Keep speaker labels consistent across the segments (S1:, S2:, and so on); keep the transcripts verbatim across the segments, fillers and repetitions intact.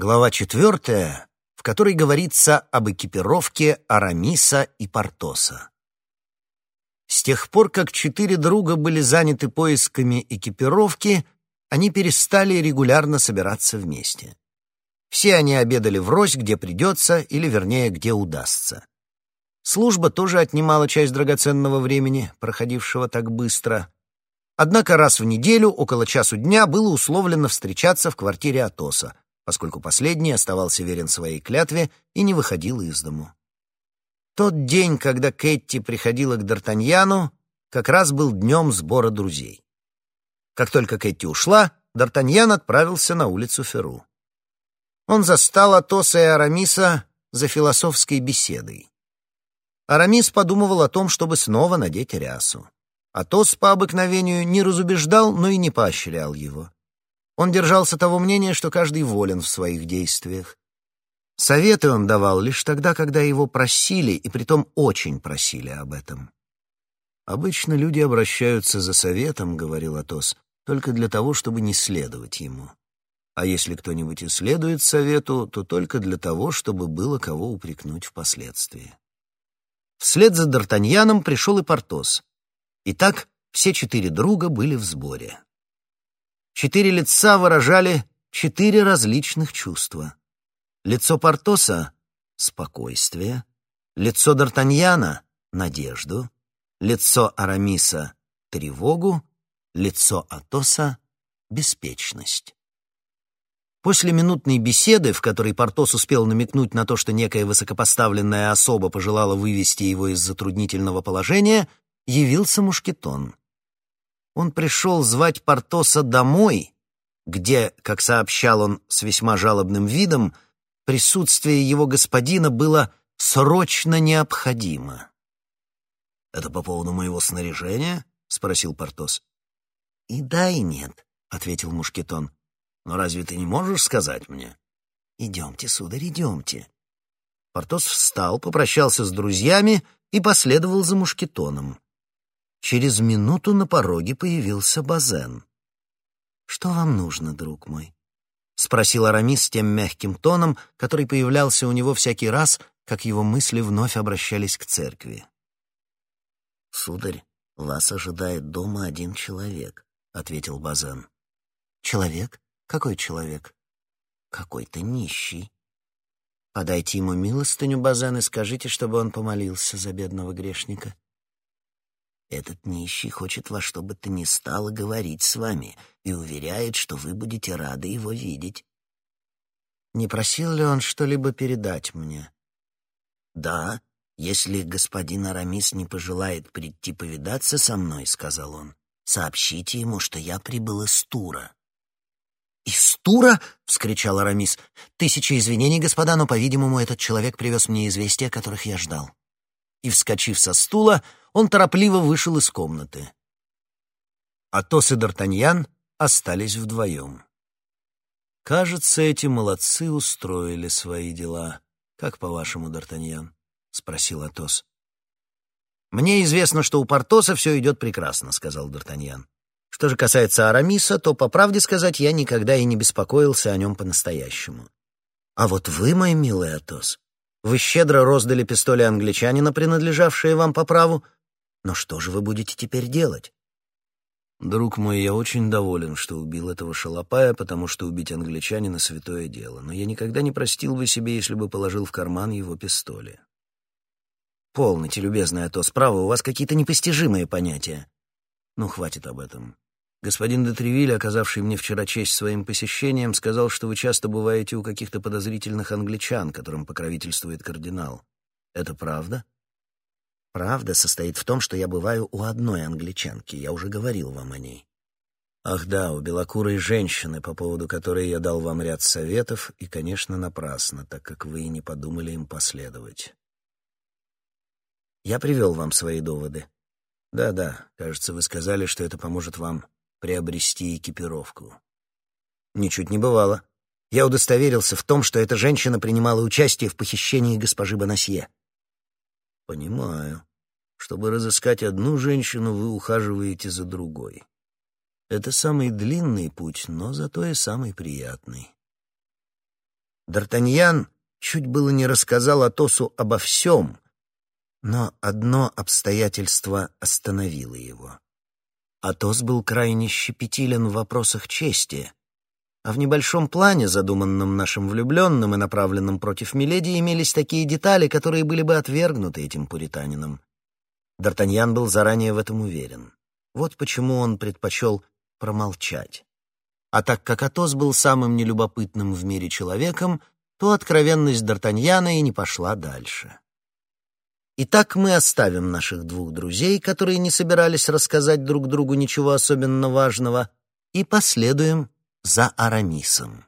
S1: Глава четвертая, в которой говорится об экипировке Арамиса и Портоса. С тех пор, как четыре друга были заняты поисками экипировки, они перестали регулярно собираться вместе. Все они обедали врозь, где придется, или, вернее, где удастся. Служба тоже отнимала часть драгоценного времени, проходившего так быстро. Однако раз в неделю, около часу дня, было условлено встречаться в квартире Атоса, поскольку последний оставался верен своей клятве и не выходил из дому. Тот день, когда Кэтти приходила к Д'Артаньяну, как раз был днем сбора друзей. Как только Кэтти ушла, Д'Артаньян отправился на улицу Феру. Он застал Атоса и Арамиса за философской беседой. Арамис подумывал о том, чтобы снова надеть рясу. Атос по обыкновению не разубеждал, но и не поощрял его. Он держался того мнения, что каждый волен в своих действиях. Советы он давал лишь тогда, когда его просили, и притом очень просили об этом. «Обычно люди обращаются за советом, — говорил Атос, — только для того, чтобы не следовать ему. А если кто-нибудь и следует совету, то только для того, чтобы было кого упрекнуть впоследствии». Вслед за Д'Артаньяном пришел и Портос. Итак, все четыре друга были в сборе. Четыре лица выражали четыре различных чувства. Лицо Портоса — спокойствие, лицо Д'Артаньяна — надежду, лицо Арамиса — тревогу, лицо Атоса — беспечность. После минутной беседы, в которой Портос успел намекнуть на то, что некая высокопоставленная особа пожелала вывести его из затруднительного положения, явился Мушкетон. Он пришел звать Портоса домой, где, как сообщал он с весьма жалобным видом, присутствие его господина было срочно необходимо. «Это по поводу моего снаряжения?» — спросил Портос. «И да, и нет», — ответил Мушкетон. «Но разве ты не можешь сказать мне?» «Идемте, сударь, идемте». Портос встал, попрощался с друзьями и последовал за Мушкетоном. Через минуту на пороге появился Базен. «Что вам нужно, друг мой?» — спросил Арамис тем мягким тоном, который появлялся у него всякий раз, как его мысли вновь обращались к церкви. «Сударь, вас ожидает дома один человек», — ответил Базен. «Человек? Какой человек?» «Какой-то нищий». «Подайте ему милостыню, Базен, и скажите, чтобы он помолился за бедного грешника». «Этот нищий хочет во что бы то ни стало говорить с вами и уверяет, что вы будете рады его видеть». «Не просил ли он что-либо передать мне?» «Да, если господин Арамис не пожелает прийти повидаться со мной, — сказал он, — сообщите ему, что я прибыл из Тура». «Из Тура?» — вскричал Арамис. «Тысяча извинений, господа, но, по-видимому, этот человек привез мне известия, которых я ждал». И, вскочив со стула, он торопливо вышел из комнаты. Атос и Д'Артаньян остались вдвоем. «Кажется, эти молодцы устроили свои дела. Как по-вашему, Д'Артаньян?» — спросил Атос. «Мне известно, что у Портоса все идет прекрасно», — сказал Д'Артаньян. «Что же касается Арамиса, то, по правде сказать, я никогда и не беспокоился о нем по-настоящему. А вот вы, мой милый Атос, вы щедро роздали пистоли англичанина, принадлежавшие вам по праву. Но что же вы будете теперь делать?» «Друг мой, я очень доволен, что убил этого шалопая, потому что убить англичанина — святое дело. Но я никогда не простил бы себе, если бы положил в карман его пистоли». «Полноте, любезный Атос, право, у вас какие-то непостижимые понятия». «Ну, хватит об этом. Господин де Тревиль, оказавший мне вчера честь своим посещением, сказал, что вы часто бываете у каких-то подозрительных англичан, которым покровительствует кардинал. Это правда?» «Правда состоит в том, что я бываю у одной англичанки. Я уже говорил вам о ней». «Ах да, у белокурой женщины, по поводу которой я дал вам ряд советов, и, конечно, напрасно, так как вы и не подумали им последовать». «Я привел вам свои доводы». «Да-да, кажется, вы сказали, что это поможет вам приобрести экипировку». «Ничуть не бывало. Я удостоверился в том, что эта женщина принимала участие в похищении госпожи Бонасье». «Понимаю. Чтобы разыскать одну женщину, вы ухаживаете за другой. Это самый длинный путь, но зато и самый приятный». Д'Артаньян чуть было не рассказал Атосу обо всем, но одно обстоятельство остановило его. Атос был крайне щепетилен в вопросах чести, а в небольшом плане, задуманном нашим влюбленным и направленном против миледи, имелись такие детали, которые были бы отвергнуты этим пуританином. Д'Артаньян был заранее в этом уверен. Вот почему он предпочел промолчать. А так как Атос был самым нелюбопытным в мире человеком, то откровенность Д'Артаньяна и не пошла дальше. Итак, мы оставим наших двух друзей, которые не собирались рассказать друг другу ничего особенно важного, и последуем за Арамисом.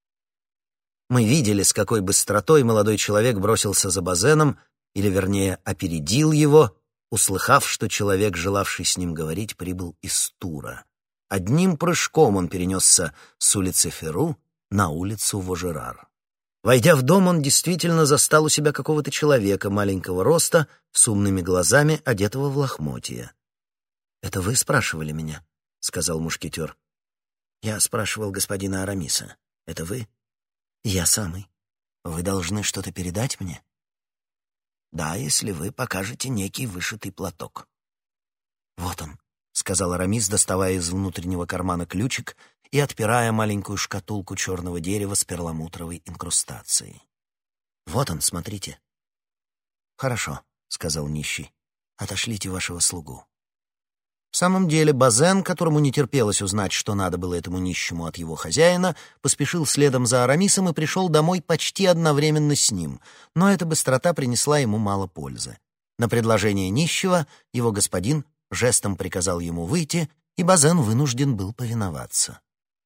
S1: Мы видели, с какой быстротой молодой человек бросился за Базеном, или, вернее, опередил его, услыхав, что человек, желавший с ним говорить, прибыл из Тура. Одним прыжком он перенесся с улицы Феру на улицу Вожерар. Войдя в дом, он действительно застал у себя какого-то человека маленького роста, с умными глазами, одетого в лохмотья. «Это вы спрашивали меня?» — сказал мушкетер. «Я спрашивал господина Арамиса. Это вы?» «Я самый. Вы должны что-то передать мне?» «Да, если вы покажете некий вышитый платок». «Вот он», — сказал Арамис, доставая из внутреннего кармана ключик и отпирая маленькую шкатулку черного дерева с перламутровой инкрустацией. «Вот он, смотрите». «Хорошо», — сказал нищий. «Отошлите вашего слугу». В самом деле Базен, которому не терпелось узнать, что надо было этому нищему от его хозяина, поспешил следом за Арамисом и пришел домой почти одновременно с ним, но эта быстрота принесла ему мало пользы. На предложение нищего его господин жестом приказал ему выйти, и Базен вынужден был повиноваться.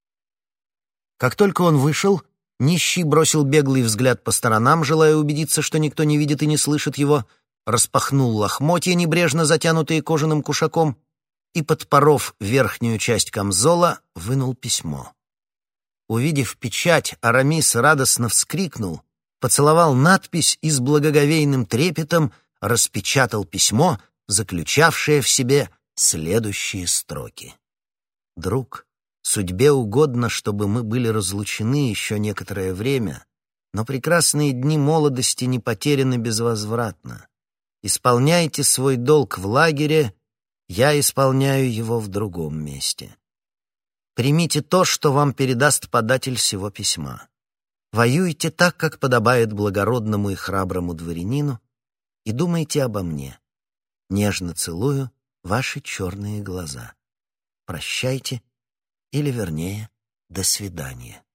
S1: Как только он вышел, нищий бросил беглый взгляд по сторонам, желая убедиться, что никто не видит и не слышит его, распахнул лохмотья, небрежно затянутые кожаным кушаком, и, подпоров верхнюю часть камзола, вынул письмо. Увидев печать, Арамис радостно вскрикнул, поцеловал надпись и с благоговейным трепетом распечатал письмо, заключавшее в себе следующие строки. «Друг, судьбе угодно, чтобы мы были разлучены еще некоторое время, но прекрасные дни молодости не потеряны безвозвратно. Исполняйте свой долг в лагере, я исполняю его в другом месте. Примите то, что вам передаст податель сего письма. Воюйте так, как подобает благородному и храброму дворянину, и думайте обо мне. Нежно целую ваши черные глаза. Прощайте, или, вернее, до свидания».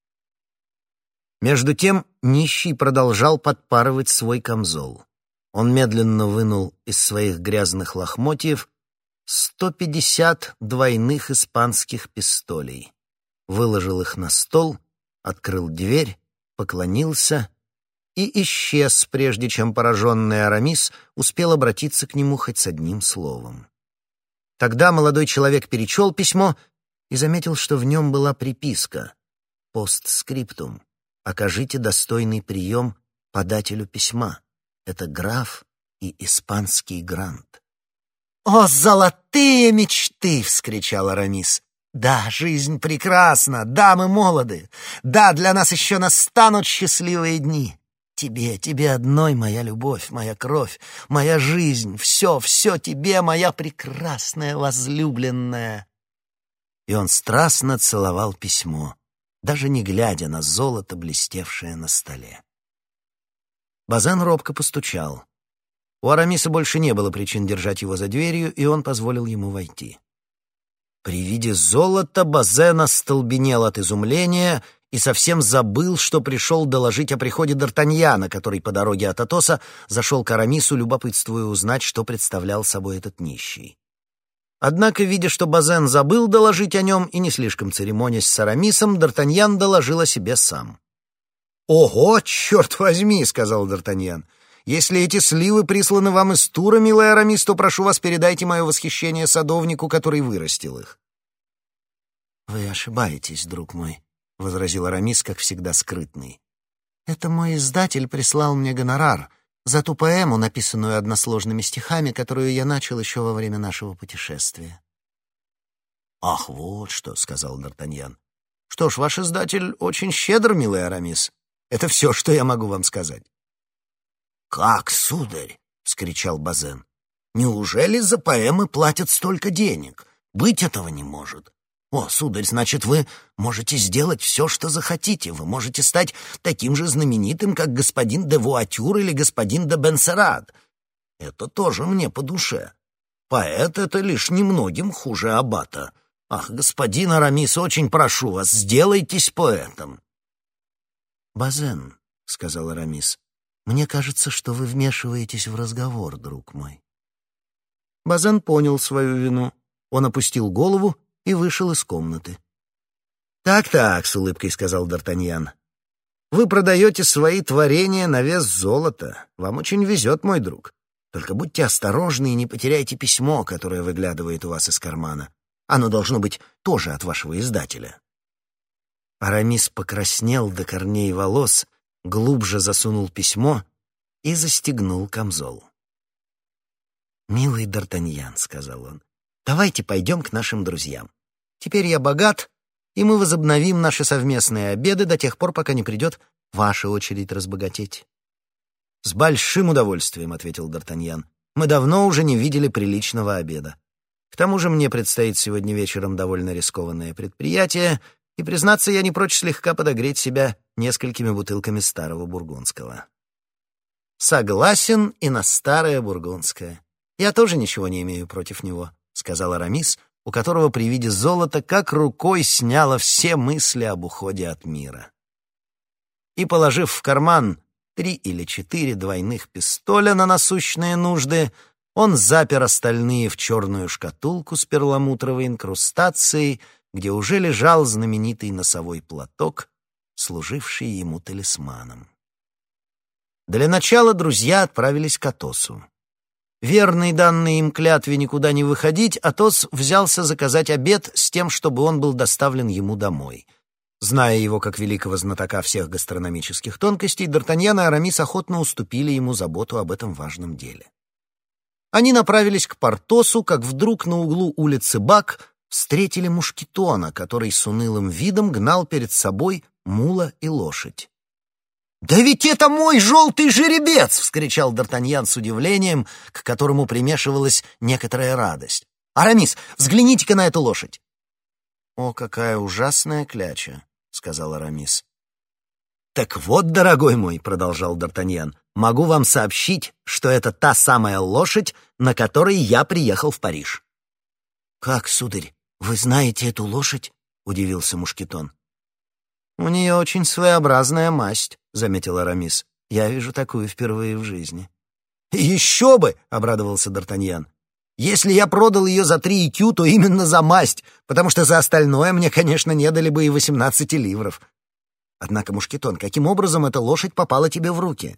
S1: Между тем нищий продолжал подпарывать свой камзол. Он медленно вынул из своих грязных лохмотьев сто пятьдесят двойных испанских пистолей, выложил их на стол, открыл дверь, поклонился и исчез, прежде чем пораженный Арамис успел обратиться к нему хоть с одним словом. Тогда молодой человек перечел письмо и заметил, что в нем была приписка «Постскриптум. Окажите достойный прием подателю письма. Это граф и испанский грант». «О, золотые мечты!» — вскричал Арамис. «Да, жизнь прекрасна, да, мы молоды, да, для нас еще настанут счастливые дни. Тебе, тебе одной моя любовь, моя кровь, моя жизнь, все, все тебе, моя прекрасная возлюбленная». И он страстно целовал письмо, даже не глядя на золото, блестевшее на столе. Базен робко постучал. У Арамиса больше не было причин держать его за дверью, и он позволил ему войти. При виде золота Базен остолбенел от изумления и совсем забыл, что пришел доложить о приходе Д'Артаньяна, который по дороге от Атоса зашел к Арамису, любопытствуя узнать, что представлял собой этот нищий. Однако, видя, что Базен забыл доложить о нем и не слишком церемонясь с Арамисом, Д'Артаньян доложил о себе сам. «Ого, черт возьми!» — сказал Д'Артаньян. «Если эти сливы присланы вам из Тура, милый Арамис, то прошу вас, передайте мое восхищение садовнику, который вырастил их». «Вы ошибаетесь, друг мой», — возразил Арамис, как всегда скрытный. «Это мой издатель прислал мне гонорар за ту поэму, написанную односложными стихами, которую я начал еще во время нашего путешествия». «Ах, вот что», — сказал Д'Артаньян. «Что ж, ваш издатель очень щедр, милый Арамис. Это все, что я могу вам сказать». «Как, сударь?» — вскричал Базен. «Неужели за поэмы платят столько денег? Быть этого не может. О, сударь, значит, вы можете сделать все, что захотите. Вы можете стать таким же знаменитым, как господин де Вуатюр или господин де Бенсерат. Это тоже мне по душе. Поэт — это лишь немногим хуже аббата. Ах, господин Арамис, очень прошу вас, сделайтесь поэтом». «Базен», — сказал Арамис, — «мне кажется, что вы вмешиваетесь в разговор, друг мой». Базен понял свою вину. Он опустил голову и вышел из комнаты. «Так-так», — с улыбкой сказал Д'Артаньян, — «вы продаете свои творения на вес золота. Вам очень везет, мой друг. Только будьте осторожны и не потеряйте письмо, которое выглядывает у вас из кармана. Оно должно быть тоже от вашего издателя». Арамис покраснел до корней волос, глубже засунул письмо и застегнул камзол. «Милый Д'Артаньян», — сказал он, — «давайте пойдем к нашим друзьям. Теперь я богат, и мы возобновим наши совместные обеды до тех пор, пока не придет ваша очередь разбогатеть». «С большим удовольствием», — ответил Д'Артаньян. «Мы давно уже не видели приличного обеда. К тому же мне предстоит сегодня вечером довольно рискованное предприятие, и, признаться, я не прочь слегка подогреть себя несколькими бутылками старого бургундского». «Согласен и на старое бургундское. Я тоже ничего не имею против него», — сказал Арамис, у которого при виде золота как рукой сняло все мысли об уходе от мира. И, положив в карман три или четыре двойных пистоля на насущные нужды, он запер остальные в черную шкатулку с перламутровой инкрустацией, где уже лежал знаменитый носовой платок, служивший ему талисманом. Для начала друзья отправились к Атосу. Верный данной им клятве никуда не выходить, Атос взялся заказать обед с тем, чтобы он был доставлен ему домой. Зная его как великого знатока всех гастрономических тонкостей, Д'Артаньян и Арамис охотно уступили ему заботу об этом важном деле. Они направились к Портосу, как вдруг на углу улицы Бак встретили Мушкетона, который с унылым видом гнал перед собой мула и лошадь. «Да ведь это мой желтый жеребец!» — вскричал Д'Артаньян с удивлением, к которому примешивалась некоторая радость. «Арамис, взгляните-ка на эту лошадь!» «О, какая ужасная кляча!» — сказал Арамис. «Так вот, дорогой мой», — продолжал Д'Артаньян, — «могу вам сообщить, что это та самая лошадь, на которой я приехал в Париж». «Как, сударь, вы знаете эту лошадь?» — удивился Мушкетон. «У нее очень своеобразная масть», — заметил Арамис. «Я вижу такую впервые в жизни». «Еще бы!» — обрадовался Д'Артаньян. «Если я продал ее за три икю, то именно за масть, потому что за остальное мне, конечно, не дали бы и восемнадцати ливров. Однако, Мушкетон, каким образом эта лошадь попала тебе в руки?»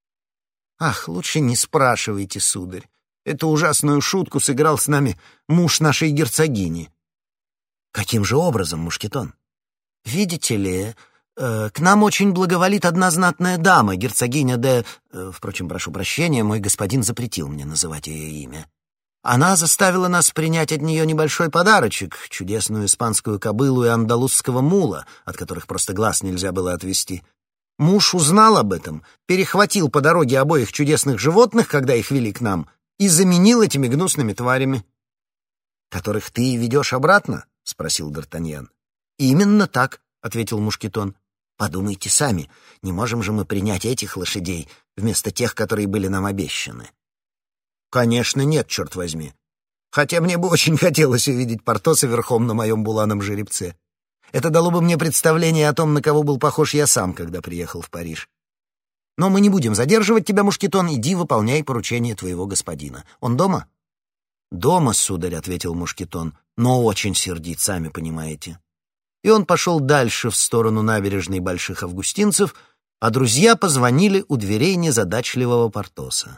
S1: «Ах, лучше не спрашивайте, сударь. Эту ужасную шутку сыграл с нами муж нашей герцогини». «Каким же образом, Мушкетон?» «Видите ли, э, к нам очень благоволит одна знатная дама, герцогиня де... Э, впрочем, прошу прощения, мой господин запретил мне называть ее имя. Она заставила нас принять от нее небольшой подарочек, чудесную испанскую кобылу и андалузского мула, от которых просто глаз нельзя было отвести. Муж узнал об этом, перехватил по дороге обоих чудесных животных, когда их вели к нам, и заменил этими гнусными тварями». «Которых ты ведешь обратно?» — спросил Д'Артаньян. «Именно так», — ответил Мушкетон. «Подумайте сами, не можем же мы принять этих лошадей вместо тех, которые были нам обещаны?» «Конечно нет, черт возьми. Хотя мне бы очень хотелось увидеть Портоса верхом на моем буланом жеребце. Это дало бы мне представление о том, на кого был похож я сам, когда приехал в Париж. Но мы не будем задерживать тебя, Мушкетон, иди выполняй поручение твоего господина. Он дома?» «Дома, сударь», — ответил Мушкетон, — «но очень сердит, сами понимаете». И он пошел дальше в сторону набережной Больших Августинцев, а друзья позвонили у дверей незадачливого Портоса.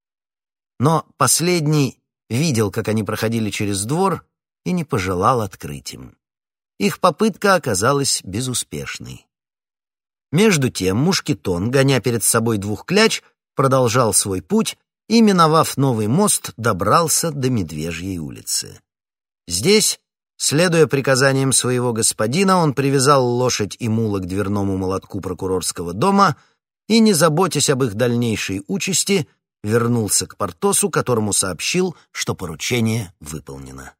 S1: Но последний видел, как они проходили через двор, и не пожелал открыть им. Их попытка оказалась безуспешной. Между тем Мушкетон, гоня перед собой двух кляч, продолжал свой путь и, миновав новый мост, добрался до Медвежьей улицы. Здесь Следуя приказаниям своего господина, он привязал лошадь и мула к дверному молотку прокурорского дома и, не заботясь об их дальнейшей участи, вернулся к Портосу, которому сообщил, что поручение выполнено.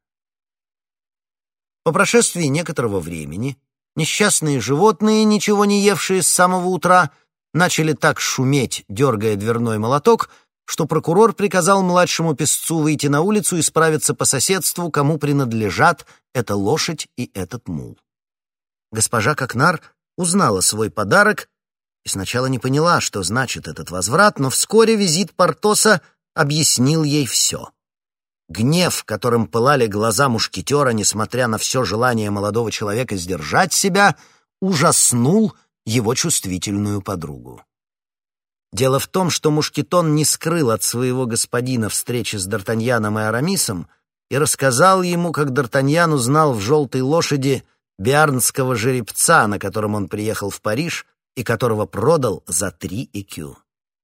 S1: По прошествии некоторого времени несчастные животные, ничего не евшие с самого утра, начали так шуметь, дергая дверной молоток, что прокурор приказал младшему песцу выйти на улицу и справиться по соседству, кому принадлежат эта лошадь и этот мул. Госпожа Кокнар узнала свой подарок и сначала не поняла, что значит этот возврат, но вскоре визит Портоса объяснил ей все. Гнев, которым пылали глаза мушкетера, несмотря на все желание молодого человека сдержать себя, ужаснул его чувствительную подругу. Дело в том, что Мушкетон не скрыл от своего господина встречи с Д'Артаньяном и Арамисом и рассказал ему, как Д'Артаньян узнал в «желтой лошади» биарнского жеребца, на котором он приехал в Париж и которого продал за три экю.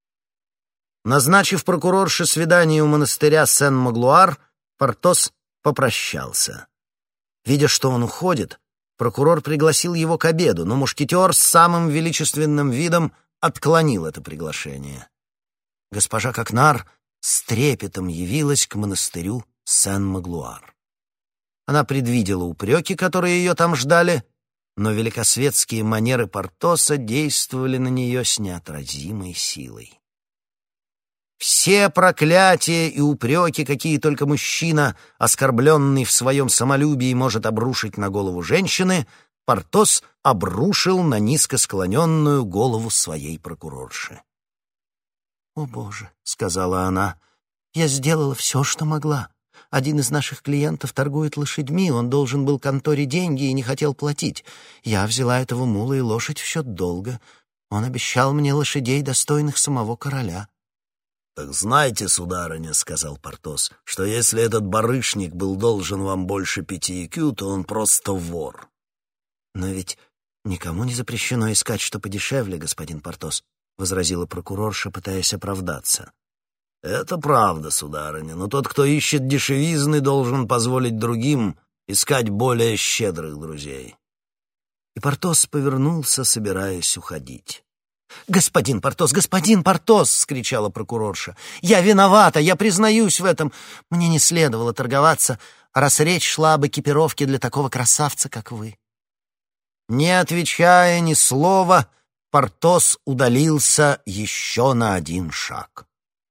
S1: Назначив прокурорше свидание у монастыря Сен-Маглуар, Портос попрощался. Видя, что он уходит, прокурор пригласил его к обеду, но мушкетер с самым величественным видом отклонил это приглашение. Госпожа Кокнар с трепетом явилась к монастырю Сен-Маглуар. Она предвидела упреки, которые ее там ждали, но великосветские манеры Портоса действовали на нее с неотразимой силой. Все проклятия и упреки, какие только мужчина, оскорбленный в своем самолюбии, может обрушить на голову женщины, Портос обрушил на низко склоненную голову своей прокурорши. «О, Боже!» — сказала она. «Я сделала все, что могла. Один из наших клиентов торгует лошадьми, он должен был конторе деньги и не хотел платить. Я взяла этого мула и лошадь в счет долга. Он обещал мне лошадей, достойных самого короля».
S2: «Так знайте, сударыня, — сказал Портос, — что если этот барышник был должен вам больше пяти экю, то он просто вор».
S1: «Но ведь никому не запрещено искать что подешевле, господин Портос», — возразила прокурорша, пытаясь оправдаться.
S2: «Это правда, сударыня, но тот, кто ищет дешевизны, должен позволить другим искать более щедрых друзей».
S1: И Портос повернулся, собираясь уходить. «Господин Портос, господин Портос!» — скричала прокурорша. «Я виновата, я признаюсь в этом. Мне не следовало торговаться, раз речь шла об экипировке для такого красавца, как вы». Не отвечая ни слова, Портос удалился еще на один шаг.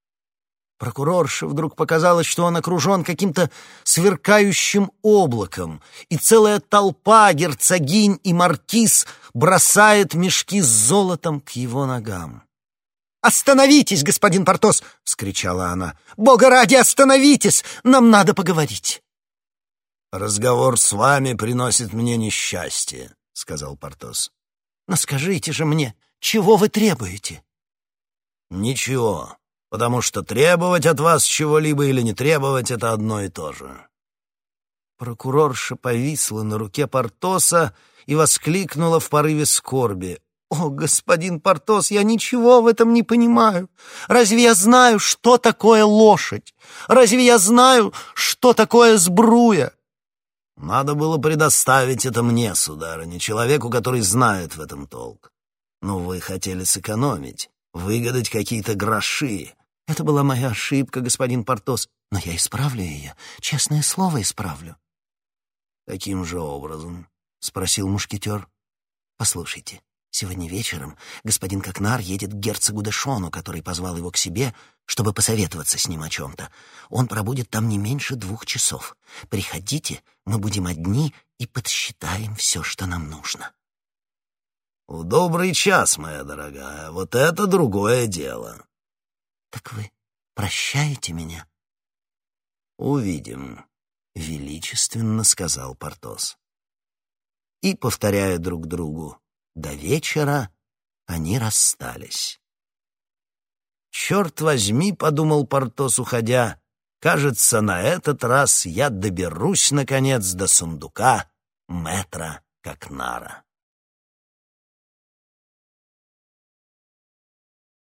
S1: Прокурорше вдруг показалось, что он окружен каким-то сверкающим облаком, и целая толпа герцогинь и маркиз бросает мешки с золотом к его ногам. «Остановитесь, господин Портос!» — вскричала она. «Бога ради, остановитесь! Нам надо поговорить!»
S2: «Разговор с вами приносит мне несчастье», — сказал Портос.
S1: «Но скажите же мне, чего вы требуете?»
S2: «Ничего, потому что требовать от вас чего-либо или не требовать — это одно и то же».
S1: Прокурорша повисла на руке Портоса и воскликнула в порыве скорби. «О, господин Портос, я ничего в этом не понимаю. Разве я знаю, что такое лошадь? Разве я знаю, что такое сбруя?»
S2: «Надо было предоставить это мне, сударыня, человеку, который знает в этом толк. Но вы хотели сэкономить, выгадать какие-то гроши».
S1: «Это была моя ошибка, господин Портос, но я исправлю ее, честное слово, исправлю».
S2: «Каким же образом?» — спросил мушкетер.
S1: «Послушайте, сегодня вечером господин Кокнар едет к герцогу де Шону, который позвал его к себе, чтобы посоветоваться с ним о чем-то. Он пробудет там не меньше двух часов. Приходите, мы будем одни и подсчитаем все, что нам нужно».
S2: «В добрый час, моя дорогая, вот это другое дело».
S1: «Так вы прощаете меня?»
S2: «Увидим», — величественно сказал Портос.
S1: И, повторяя друг другу «до вечера», они расстались. «Черт возьми», — подумал Портос, уходя, — «кажется, на этот раз я доберусь, наконец, до сундука мэтра Кокнара».